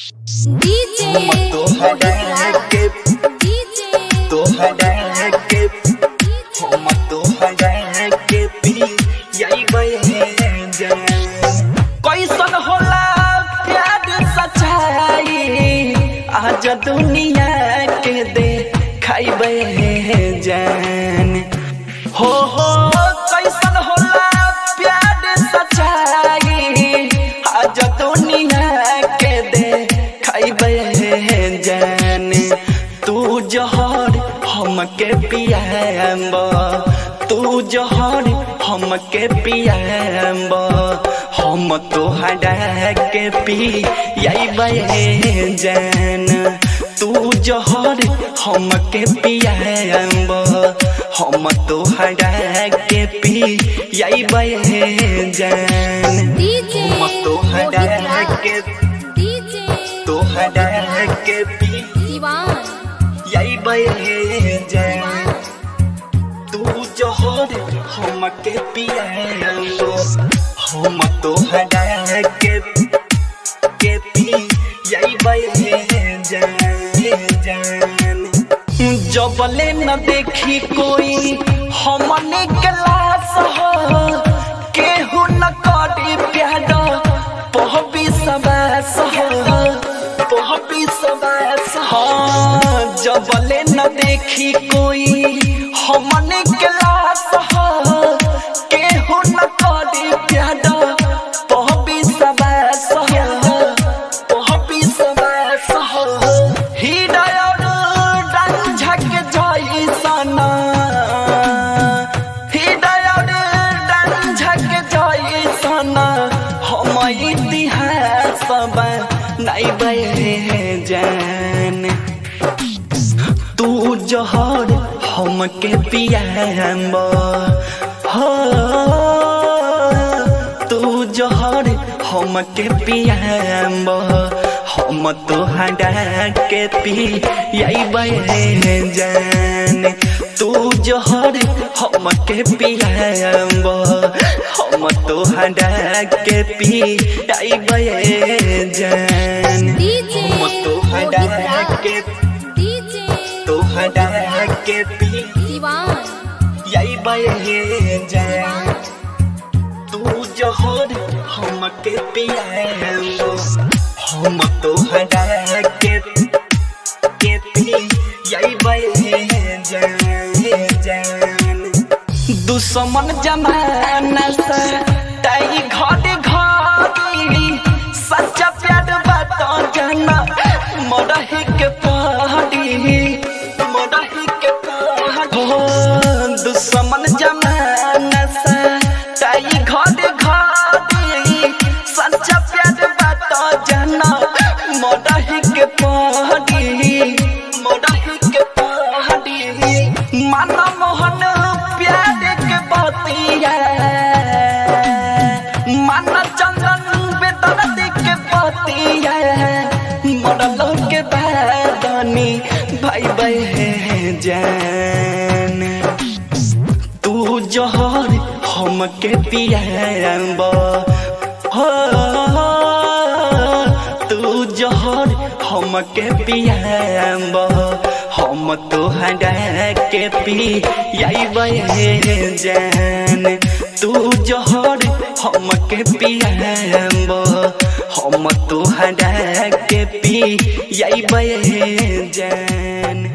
DJ तो हटा के तो हटा के हम तो हटा के पी यही बहन कैसन होला प्यार सच्चाई आज दुनिया के दे खाइबे जान हो कैसन होला प्यार सच्चाई आज दुनिया के दे खाइबे जान तू जहर हमके पियाब तू जहर हमके पियाब हम तो हटा के पी यही जान तू जहर हमके पियाब हम तो हटा के पी यही जान हम तो हटा के तो हटा के पी यही जान तू जहर हमके पियाब हम तो हटा के पी यही जान जबले न देखी कोई हमने क्लास हो केहू न करी प्यार पहबी सबस हो जबले न देखी कोई हमने क्लास हो केहू न करी प्यार पहबी सबस हो हृदय रंझक जैसना हृदय रंझक जैसना हम इतिहास बनाइबे जान तू जहर हमके पियाब हो तू जहर हमके पियाब हम तो हटा के पी यही जान तू जहर हमके पियाब हम तो हटा के पी यही जान हम तो हटा के तो हटा के पी यही जान तू जहर हमके पियाब हम तो हटा के पी यही जान दुश्मन जमाना से ताई घर सच्चा प्यार बात जाना मरही के पहाड़ी हो दुश्मन जमाना से ताई घर सच्चा प्यार बात जाना मरही के पहाड़ी माना मोहन प्यार के बतिया माना चंदन बेदर्द के बतिया मरल के बादनी भाई जान तू जहर हमके पियाब हो तू जहर हमके पियाब हम तो हटा के पी यही जान तू जहर हमके पियाब हम तो हटा के पी यही जान।